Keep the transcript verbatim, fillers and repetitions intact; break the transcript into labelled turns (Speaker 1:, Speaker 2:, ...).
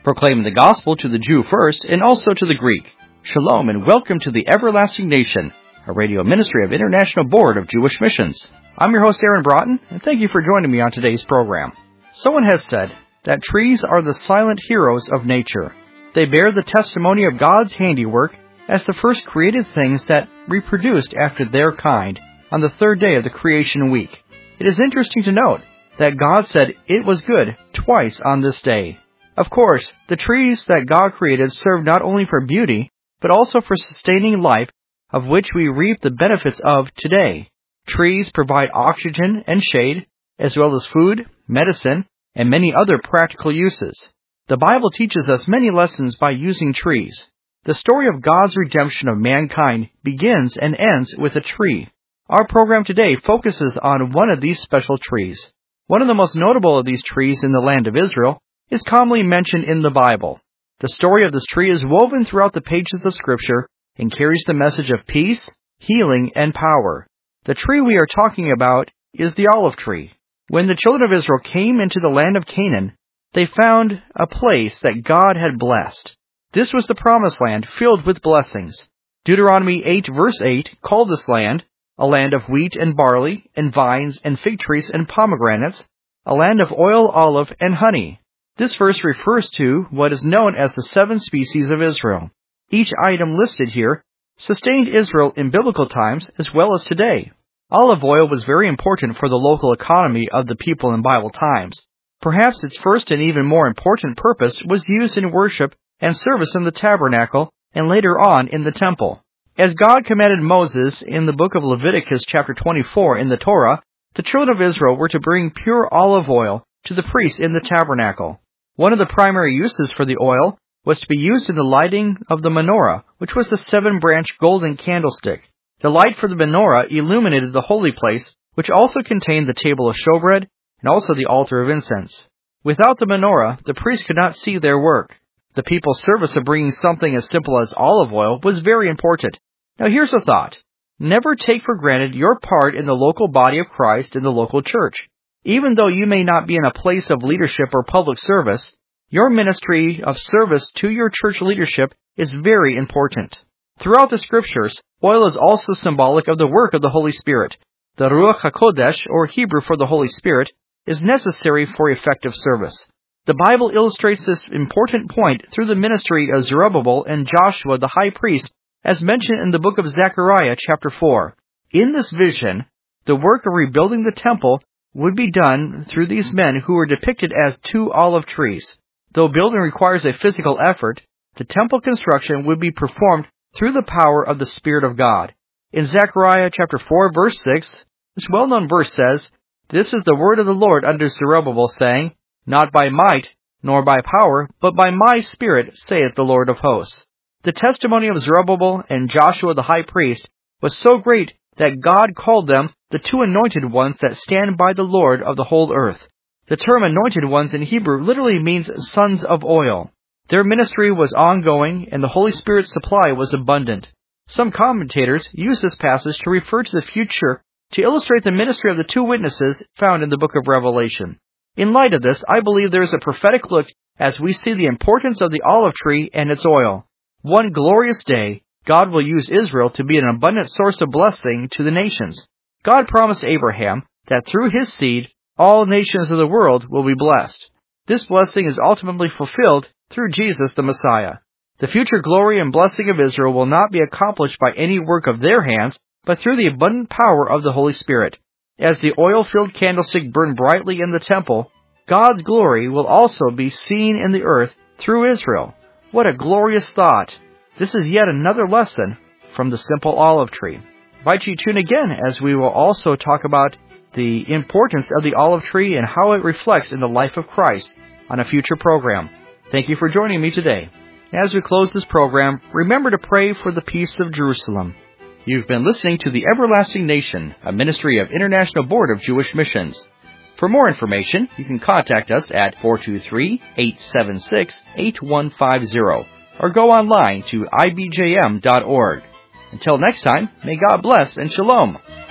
Speaker 1: proclaiming the gospel to the Jew first and also to the Greek. Shalom and welcome to the Everlasting Nation, a radio ministry of International Board of Jewish Missions. I'm your host, Aaron Broughton, and thank you for joining me on today's program. Someone has said that trees are the silent heroes of nature. They bear the testimony of God's handiwork as the first created things that reproduced after their kind on the third day of the creation week. It is interesting to note that God said it was good twice on this day. Of course, the trees that God created serve not only for beauty, but also for sustaining life, of which we reap the benefits of today. Trees provide oxygen and shade, as well as food, medicine, and many other practical uses. The Bible teaches us many lessons by using trees. The story of God's redemption of mankind begins and ends with a tree. Our program today focuses on one of these special trees. One of the most notable of these trees in the land of Israel is commonly mentioned in the Bible. The story of this tree is woven throughout the pages of Scripture and carries the message of peace, healing, and power. The tree we are talking about is the olive tree. When the children of Israel came into the land of Canaan, they found a place that God had blessed. This was the promised land filled with blessings. Deuteronomy eight verse eight called this land a land of wheat and barley, and vines, and fig trees, and pomegranates, a land of oil, olive, and honey. This verse refers to what is known as the seven species of Israel. Each item listed here sustained Israel in biblical times as well as today. Olive oil was very important for the local economy of the people in Bible times. Perhaps its first and even more important purpose was used in worship and service in the tabernacle and later on in the temple. As God commanded Moses in the book of Leviticus chapter twenty-four in the Torah, the children of Israel were to bring pure olive oil to the priests in the tabernacle. One of the primary uses for the oil was to be used in the lighting of the menorah, which was the seven-branch golden candlestick. The light for the menorah illuminated the holy place, which also contained the table of showbread and also the altar of incense. Without the menorah, the priests could not see their work. The people's service of bringing something as simple as olive oil was very important. Now here's a thought. Never take for granted your part in the local body of Christ in the local church. Even though you may not be in a place of leadership or public service, your ministry of service to your church leadership is very important. Throughout the Scriptures, oil is also symbolic of the work of the Holy Spirit. The Ruach HaKodesh, or Hebrew for the Holy Spirit, is necessary for effective service. The Bible illustrates this important point through the ministry of Zerubbabel and Joshua the high priest, as mentioned in the book of Zechariah chapter four. In this vision, the work of rebuilding the temple would be done through these men who were depicted as two olive trees. Though building requires a physical effort, the temple construction would be performed through the power of the Spirit of God. In Zechariah chapter four verse six, this well-known verse says, "This is the word of the Lord unto Zerubbabel, saying, Not by might, nor by power, but by my Spirit, saith the Lord of hosts." The testimony of Zerubbabel and Joshua the high priest was so great that God called them the two anointed ones that stand by the Lord of the whole earth. The term anointed ones in Hebrew literally means sons of oil. Their ministry was ongoing, and the Holy Spirit's supply was abundant. Some commentators use this passage to refer to the future to illustrate the ministry of the two witnesses found in the book of Revelation. In light of this, I believe there is a prophetic look as we see the importance of the olive tree and its oil. One glorious day, God will use Israel to be an abundant source of blessing to the nations. God promised Abraham that through his seed, all nations of the world will be blessed. This blessing is ultimately fulfilled through Jesus the Messiah. The future glory and blessing of Israel will not be accomplished by any work of their hands, but through the abundant power of the Holy Spirit. As the oil-filled candlestick burned brightly in the temple, God's glory will also be seen in the earth through Israel. What a glorious thought! This is yet another lesson from the simple olive tree. I invite you to tune again as we will also talk about the importance of the olive tree and how it reflects in the life of Christ on a future program. Thank you for joining me today. As we close this program, remember to pray for the peace of Jerusalem. You've been listening to the Everlasting Nation, a ministry of International Board of Jewish Missions. For more information, you can contact us at four two three, eight seven six, eight one five zero or go online to I B J M dot org. Until next time, may God bless and shalom.